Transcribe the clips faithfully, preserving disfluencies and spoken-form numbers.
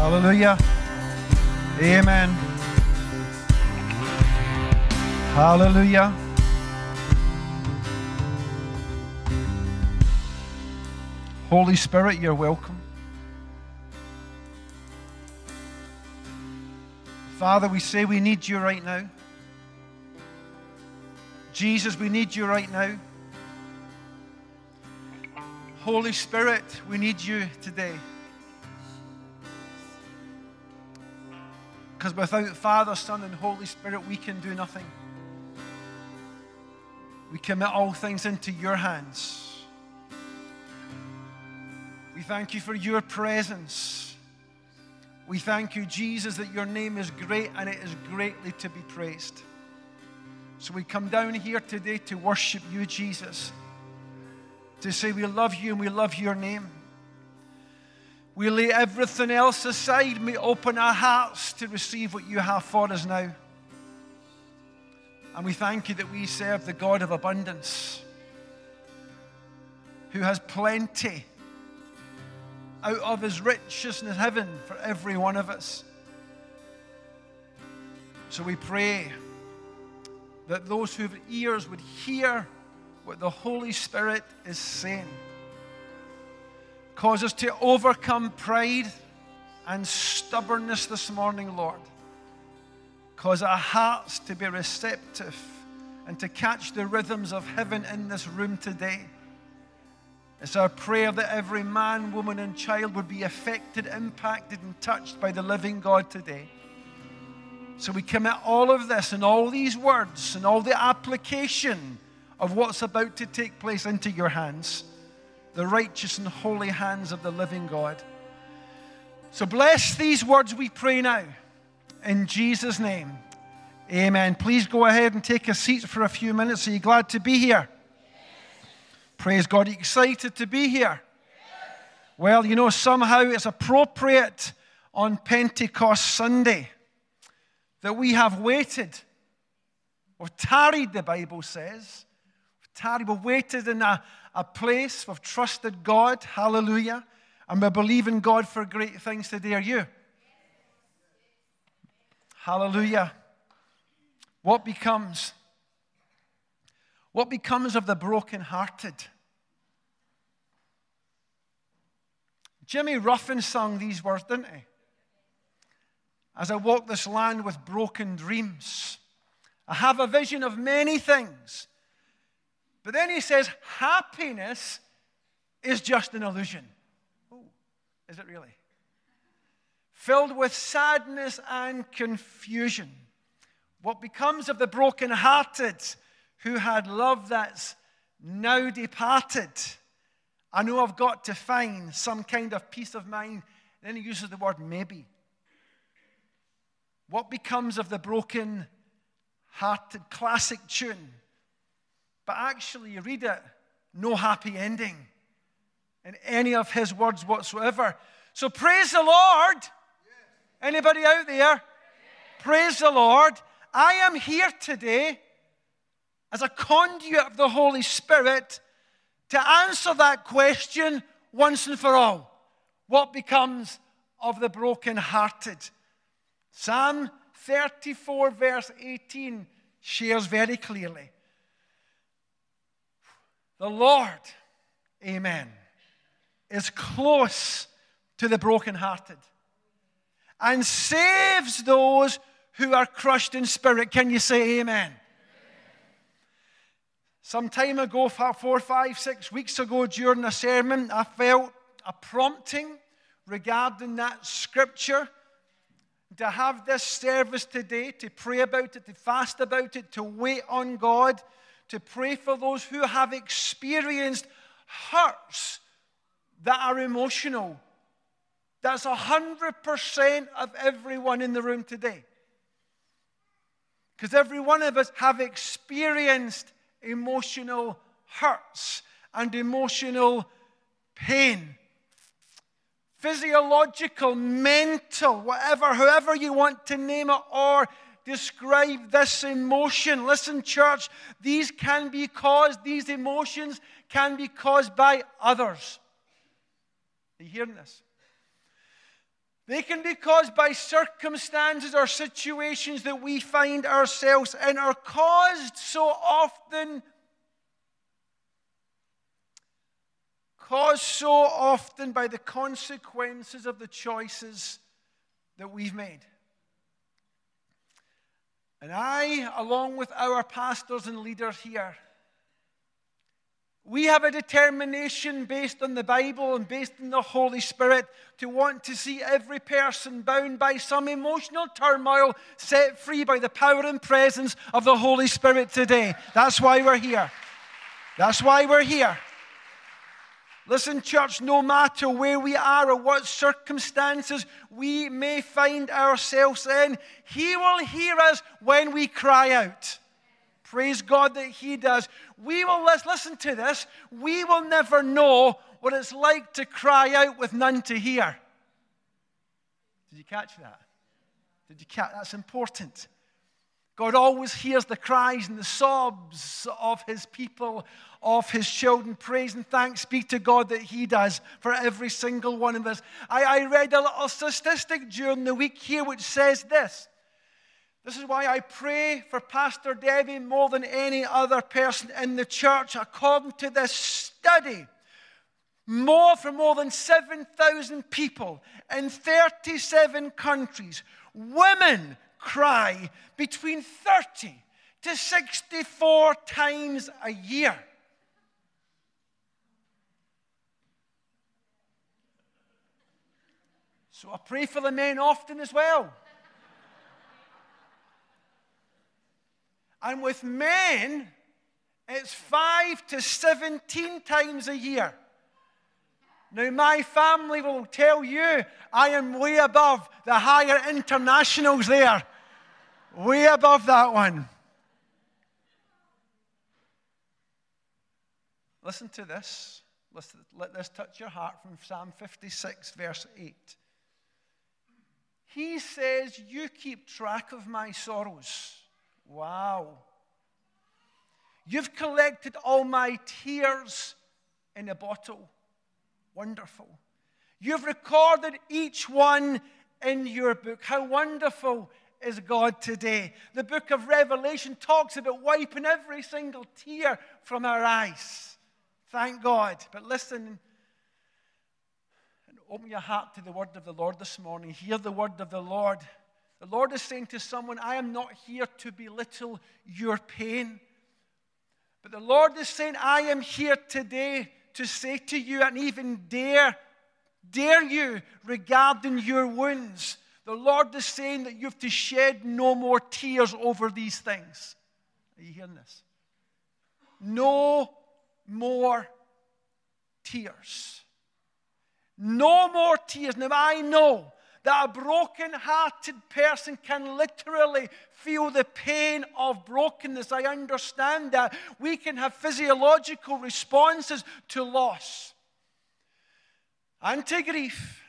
Hallelujah. Amen. Hallelujah. Holy Spirit, you're welcome. Father, we say we need you right now. Jesus, we need you right now. Holy Spirit, we need you today. Because without Father, Son, and Holy Spirit, we can do nothing. We commit all things into your hands. We thank you for your presence. We thank you, Jesus, that your name is great and it is greatly to be praised. So we come down here today to worship you, Jesus. To say we love you and we love your name. We lay everything else aside. We open our hearts to receive what you have for us now. And we thank you that we serve the God of abundance, who has plenty out of his riches in heaven for every one of us. So we pray that those who have ears would hear what the Holy Spirit is saying. Cause us to overcome pride and stubbornness this morning, Lord. Cause our hearts to be receptive and to catch the rhythms of heaven in this room today. It's our prayer that every man, woman, and child would be affected, impacted, and touched by the living God today. So we commit all of this and all these words and all the application of what's about to take place into your hands. The righteous and holy hands of the living God. So bless these words, we pray now. In Jesus' name, amen. Please go ahead and take a seat for a few minutes. Are you glad to be here? Yes. Praise God. Are you excited to be here? Yes. Well, you know, somehow it's appropriate on Pentecost Sunday that we have waited. We've tarried, the Bible says. We've tarried, we've waited in a A place, we've trusted God, hallelujah, and we believe in God for great things today. Are you? Hallelujah. What becomes? What becomes of the brokenhearted? Jimmy Ruffin sung these words, didn't he? As I walk this land with broken dreams, I have a vision of many things. But then he says, happiness is just an illusion. Oh, is it really? Filled with sadness and confusion. What becomes of the brokenhearted who had love that's now departed? I know I've got to find some kind of peace of mind. Then he uses the word maybe. What becomes of the broken-hearted? Classic tune. But actually, you read it, no happy ending in any of his words whatsoever. So praise the Lord. Yes. Anybody out there? Yes. Praise the Lord. I am here today as a conduit of the Holy Spirit to answer that question once and for all. What becomes of the brokenhearted? Psalm thirty-four, verse eighteen shares very clearly. The Lord, amen, is close to the brokenhearted and saves those who are crushed in spirit. Can you say amen? Amen. Some time ago, four, five, six weeks ago during a sermon, I felt a prompting regarding that scripture to have this service today, to pray about it, to fast about it, to wait on God, to pray for those who have experienced hurts that are emotional. That's one hundred percent of everyone in the room today. Because every one of us have experienced emotional hurts and emotional pain. Physiological, mental, whatever, however you want to name it or describe this emotion. Listen, church, these can be caused, these emotions can be caused by others. Are you hearing this? They can be caused by circumstances or situations that we find ourselves in, are caused so often, caused so often by the consequences of the choices that we've made. And I, along with our pastors and leaders here, we have a determination based on the Bible and based on the Holy Spirit to want to see every person bound by some emotional turmoil set free by the power and presence of the Holy Spirit today. That's why we're here. That's why we're here. Listen, church, no matter where we are or what circumstances we may find ourselves in, He will hear us when we cry out. Praise God that He does. We will, let's listen to this, we will never know what it's like to cry out with none to hear. Did you catch that? Did you catch? That's important. God always hears the cries and the sobs of His people, of His children. Praise and thanks be to God that He does for every single one of us. I, I read a little statistic during the week here which says this. This is why I pray for Pastor Debbie more than any other person in the church. According to this study, more for more than seven thousand people in thirty-seven countries, women cry between thirty to sixty-four times a year. So I pray for the men often as well. And with men, it's five to seventeen times a year. Now, my family will tell you I am way above the higher internationals there. Way above that one. Listen to this. Listen, let this touch your heart from Psalm fifty-six, verse eight. He says, you keep track of my sorrows. Wow. You've collected all my tears in a bottle. Wonderful. You've recorded each one in your book. How wonderful is God today. The book of Revelation talks about wiping every single tear from our eyes. Thank God. But listen and open your heart to the word of the Lord this morning. Hear the word of the Lord. The Lord is saying to someone, I am not here to belittle your pain. But the Lord is saying, I am here today to say to you and even dare, dare you regarding your wounds. The Lord is saying that you have to shed no more tears over these things. Are you hearing this? No more tears. No more tears. Now I know that a broken-hearted person can literally feel the pain of brokenness. I understand that. We can have physiological responses to loss and to grief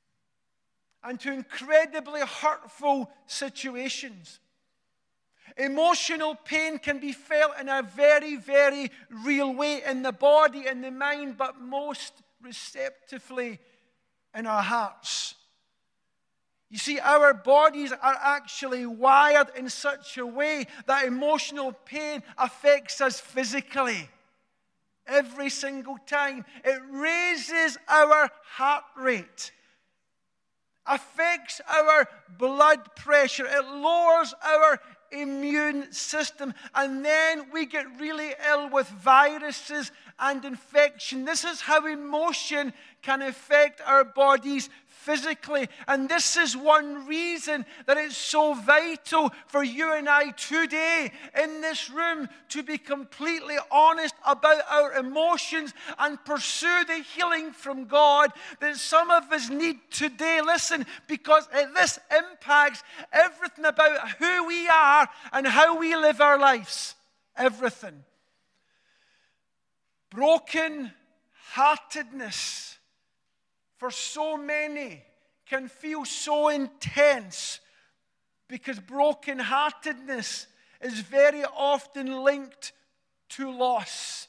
and to incredibly hurtful situations. Emotional pain can be felt in a very, very real way in the body, in the mind, but most receptively in our hearts. You see, our bodies are actually wired in such a way that emotional pain affects us physically. Every single time. It raises our heart rate, affects our blood pressure, it lowers our immune system, and then we get really ill with viruses and infection. This is how emotion can affect our bodies physically. And this is one reason that it's so vital for you and I today in this room to be completely honest about our emotions and pursue the healing from God that some of us need today. Listen, because this impacts everything about who we are and how we live our lives. Everything. Broken heartedness for so many can feel so intense because brokenheartedness is very often linked to loss.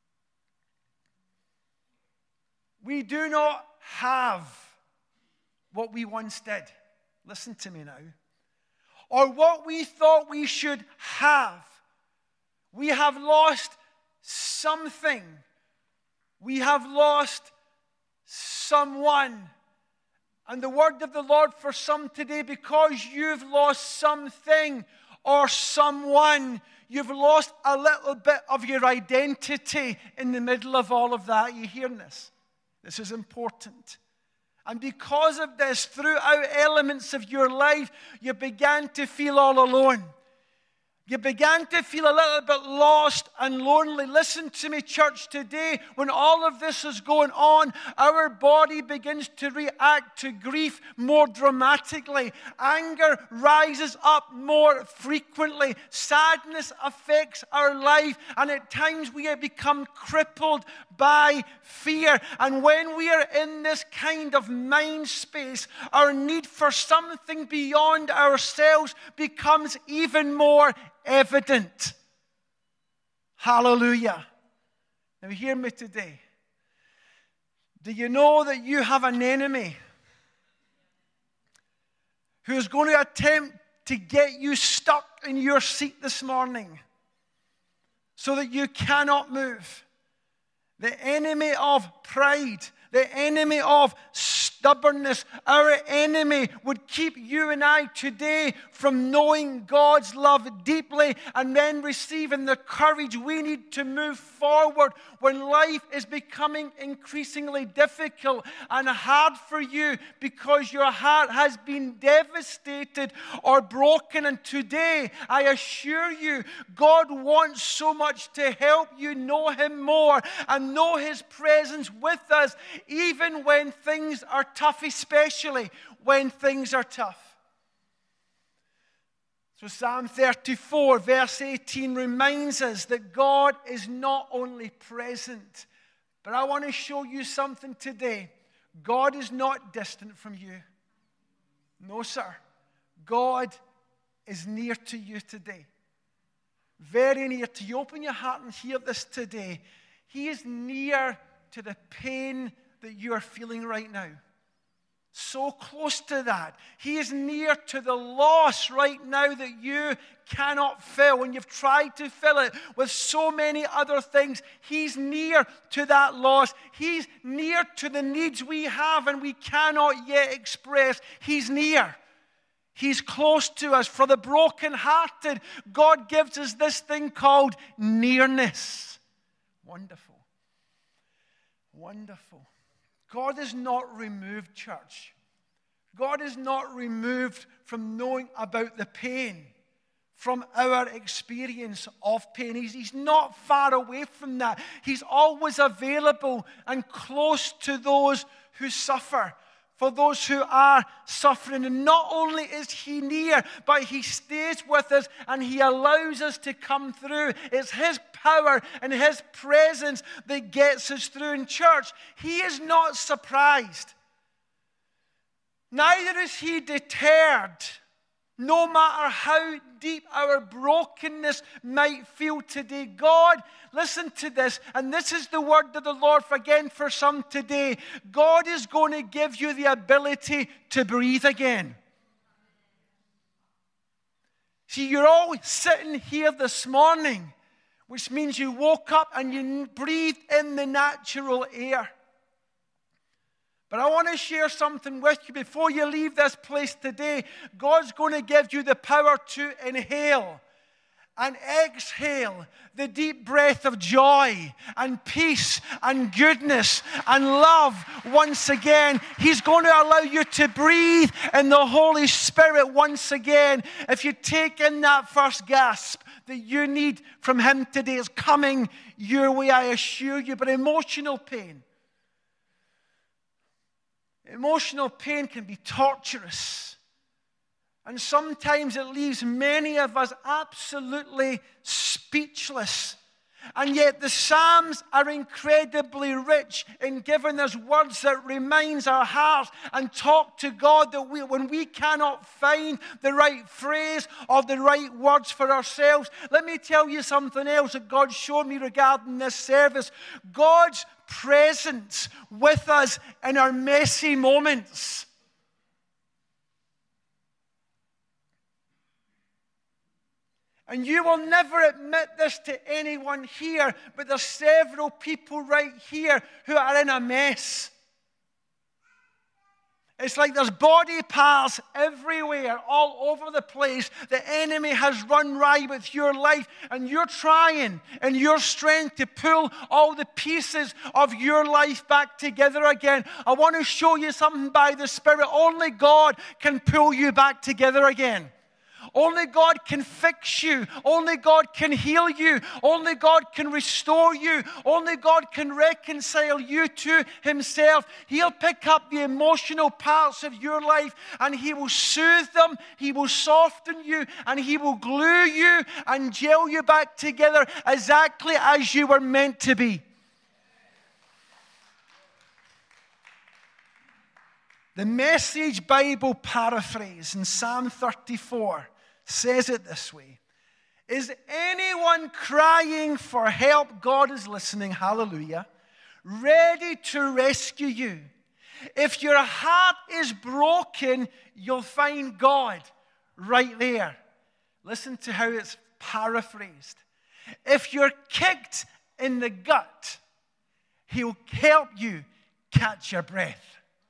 We do not have what we once did. Listen to me now. Or what we thought we should have. We have lost something. We have lost someone. And the word of the Lord for some today, because you've lost something or someone, you've lost a little bit of your identity in the middle of all of that. Are you hearing this? This is important. And because of this, throughout elements of your life, you began to feel all alone. You began to feel a little bit lost and lonely. Listen to me, church, today, when all of this is going on, our body begins to react to grief more dramatically. Anger rises up more frequently. Sadness affects our life, and at times we have become crippled by fear. And when we are in this kind of mind space, our need for something beyond ourselves becomes even more evident. Hallelujah. Now hear me today. Do you know that you have an enemy who is going to attempt to get you stuck in your seat this morning so that you cannot move? The enemy of pride, the enemy of stubbornness, our enemy would keep you and I today from knowing God's love deeply and then receiving the courage we need to move forward when life is becoming increasingly difficult and hard for you because your heart has been devastated or broken. And today, I assure you, God wants so much to help you know Him more and know His presence with us, even when things are tough, especially when things are tough. So Psalm thirty-four, verse eighteen reminds us that God is not only present, but I want to show you something today. God is not distant from you. No, sir. God is near to you today. Very near to you. Open your heart and hear this today. He is near to the pain that you are feeling right now. So close to that. He is near to the loss right now that you cannot fill. When you've tried to fill it with so many other things, He's near to that loss. He's near to the needs we have and we cannot yet express. He's near. He's close to us. For the brokenhearted, God gives us this thing called nearness. Wonderful. Wonderful. God is not removed, church. God is not removed from knowing about the pain, from our experience of pain. He's, he's not far away from that. He's always available and close to those who suffer, for those who are suffering. And not only is He near, but He stays with us and He allows us to come through. It's His power and His presence that gets us through. In church, He is not surprised. Neither is He deterred. No matter how deep our brokenness might feel today, God, listen to this, and this is the word of the Lord again for some today. God is going to give you the ability to breathe again. See, you're all sitting here this morning, which means you woke up and you breathed in the natural air. But I want to share something with you before you leave this place today. God's going to give you the power to inhale and exhale the deep breath of joy and peace and goodness and love once again. He's going to allow you to breathe in the Holy Spirit once again. If you take in that first gasp that you need from Him today, is coming your way, I assure you. But emotional pain, Emotional pain can be torturous. And sometimes it leaves many of us absolutely speechless. And yet the Psalms are incredibly rich in giving us words that reminds our hearts and talk to God that we, when we cannot find the right phrase or the right words for ourselves. Let me tell you something else that God showed me regarding this service. God's presence with us in our messy moments. And you will never admit this to anyone here, but there's several people right here who are in a mess. It's like there's body parts everywhere, all over the place. The enemy has run riot with your life, and you're trying in your strength to pull all the pieces of your life back together again. I want to show you something by the Spirit. Only God can pull you back together again. Only God can fix you. Only God can heal you. Only God can restore you. Only God can reconcile you to himself. He'll pick up the emotional parts of your life and he will soothe them. He will soften you and he will glue you and gel you back together exactly as you were meant to be. The Message Bible paraphrase in Psalm thirty-four says it this way. Is anyone crying for help? God is listening, hallelujah, ready to rescue you. If your heart is broken, you'll find God right there. Listen to how it's paraphrased. If you're kicked in the gut, he'll help you catch your breath.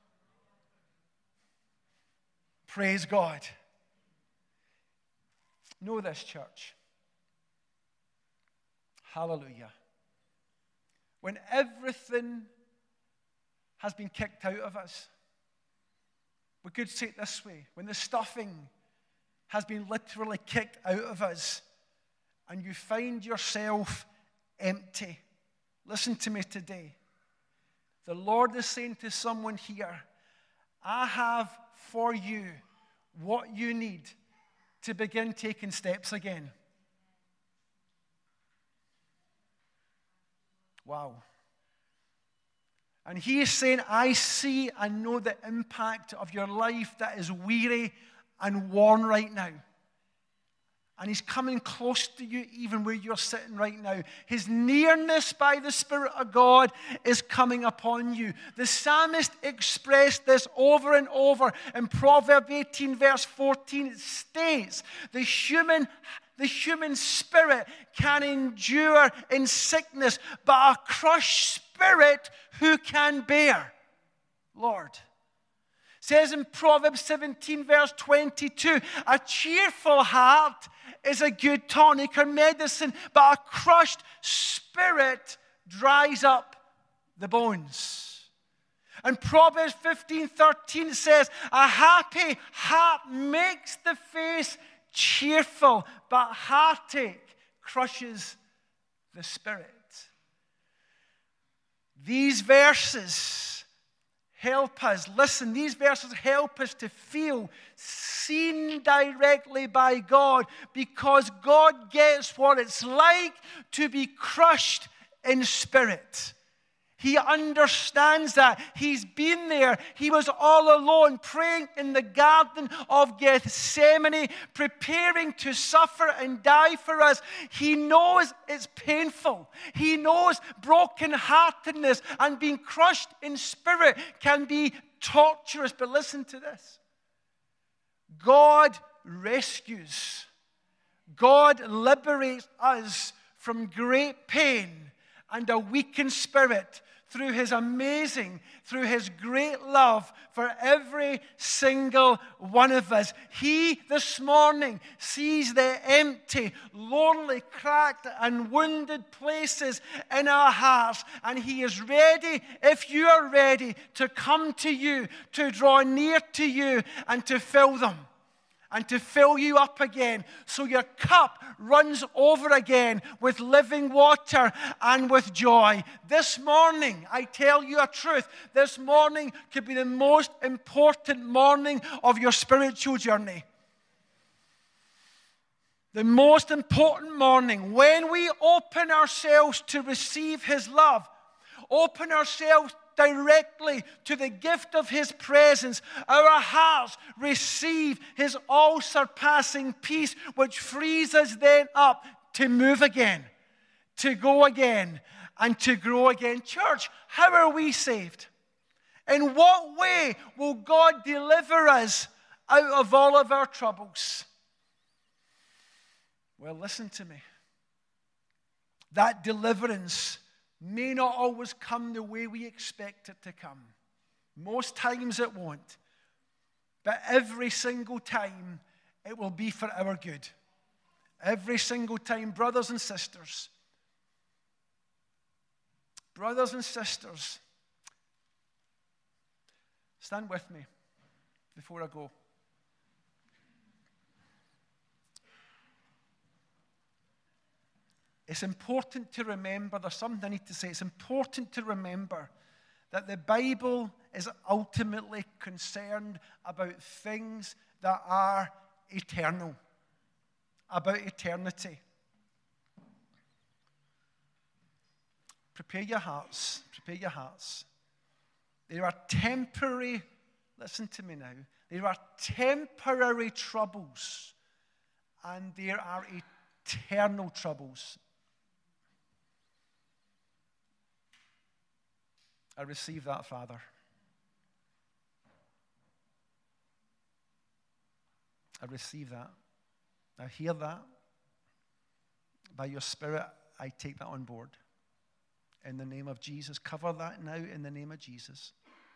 Praise God. Know this, church. Hallelujah. When everything has been kicked out of us, we could say it this way. When the stuffing has been literally kicked out of us and you find yourself empty, listen to me today. The Lord is saying to someone here, I have for you what you need to begin taking steps again. Wow. And he is saying, I see and know the impact of your life that is weary and worn right now. And he's coming close to you even where you're sitting right now. His nearness by the Spirit of God is coming upon you. The psalmist expressed this over and over. In Proverbs eighteen, verse fourteen, it states, the human, the human spirit can endure in sickness, but a crushed spirit who can bear? Lord. It says in Proverbs seventeen, verse twenty-two, a cheerful heart is a good tonic or medicine, but a crushed spirit dries up the bones. And Proverbs fifteen, thirteen says, a happy heart makes the face cheerful, but heartache crushes the spirit. These verses help us, listen, these verses help us to feel seen directly by God, because God gets what it's like to be crushed in spirit. He understands that. He's been there. He was all alone, praying in the Garden of Gethsemane, preparing to suffer and die for us. He knows it's painful. He knows brokenheartedness and being crushed in spirit can be torturous. But listen to this. God rescues. God liberates us from great pain and a weakened spirit through his amazing, through his great love for every single one of us. He this morning sees the empty, lonely, cracked, and wounded places in our hearts, and he is ready, if you are ready, to come to you, to draw near to you, and to fill them. And to fill you up again so your cup runs over again with living water and with joy. This morning, I tell you a truth, this morning could be the most important morning of your spiritual journey. The most important morning when we open ourselves to receive his love, open ourselves directly to the gift of his presence, our hearts receive his all-surpassing peace, which frees us then up to move again, to go again, and to grow again. Church, how are we saved? In what way will God deliver us out of all of our troubles? Well, listen to me. That deliverance may not always come the way we expect it to come. Most times it won't. But every single time, it will be for our good. Every single time, brothers and sisters, brothers and sisters, stand with me before I go. It's important to remember, there's something I need to say. It's important to remember that the Bible is ultimately concerned about things that are eternal, about eternity. Prepare your hearts, prepare your hearts. There are temporary, listen to me now, there are temporary troubles and there are eternal troubles. I receive that, Father. I receive that. I hear that. By your Spirit, I take that on board. In the name of Jesus. Cover that now in the name of Jesus.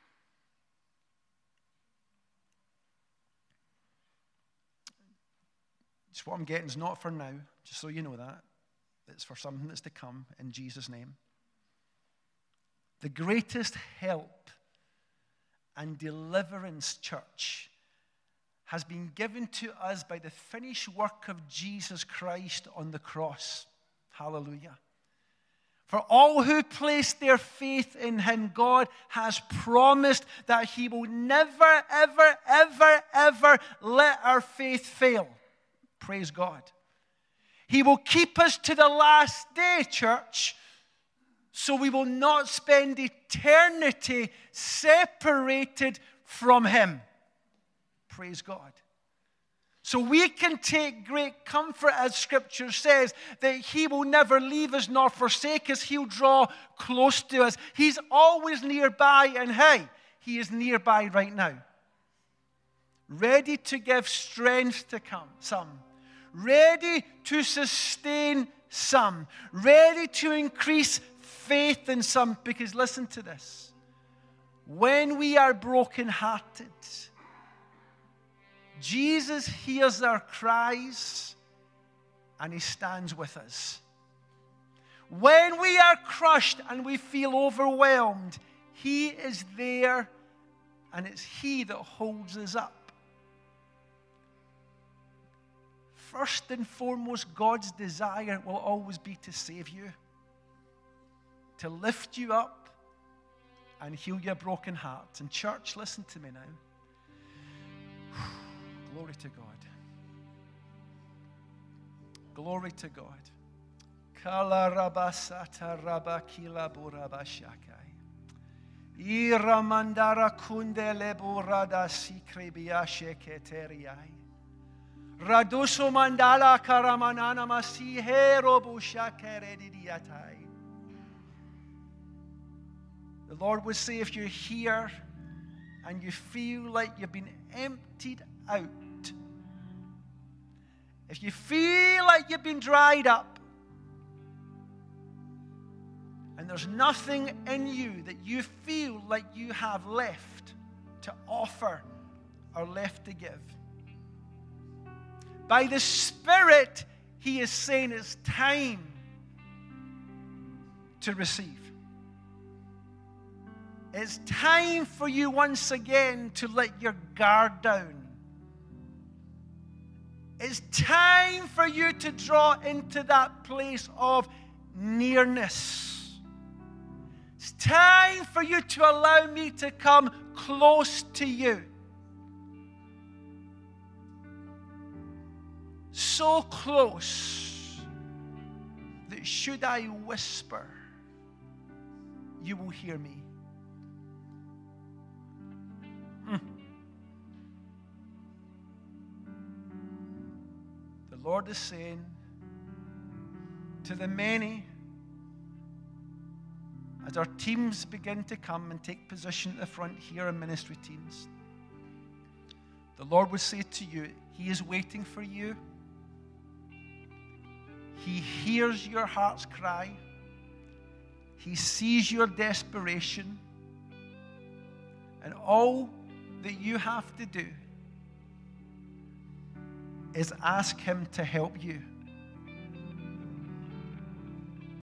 Just what I'm getting is not for now, just so you know that. It's for something that's to come in Jesus' name. The greatest help and deliverance, church, has been given to us by the finished work of Jesus Christ on the cross. Hallelujah. For all who place their faith in him, God has promised that he will never, ever, ever, ever let our faith fail. Praise God. He will keep us to the last day, church, so we will not spend eternity separated from him. Praise God. So we can take great comfort, as Scripture says, that he will never leave us nor forsake us. He'll draw close to us. He's always nearby, and hey, he is nearby right now. Ready to give strength to come, some. Ready to sustain some. Ready to increase faith in some. Because listen to this. When we are brokenhearted, Jesus hears our cries and he stands with us. When we are crushed and we feel overwhelmed, he is there and it's he that holds us up. First and foremost, God's desire will always be to save you, to lift you up and heal your broken heart. And church, listen to me now. Glory to God. Glory to God. Kala rabasata rabakila burabashakai. Ira mandara kundele burada sikrebiashe keteriai. Raduso mandala karamanana masihero bushakeredidiatai. The Lord would say, if you're here and you feel like you've been emptied out, if you feel like you've been dried up and there's nothing in you that you feel like you have left to offer or left to give, by the Spirit, he is saying it's time to receive. It's time for you once again to let your guard down. It's time for you to draw into that place of nearness. It's time for you to allow me to come close to you. So close that should I whisper, you will hear me. Mm. The Lord is saying to the many, as our teams begin to come and take position at the front here, our ministry teams, the Lord would say to you, he is waiting for you. He hears your heart's cry. He sees your desperation. And all that you have to do is ask him to help you.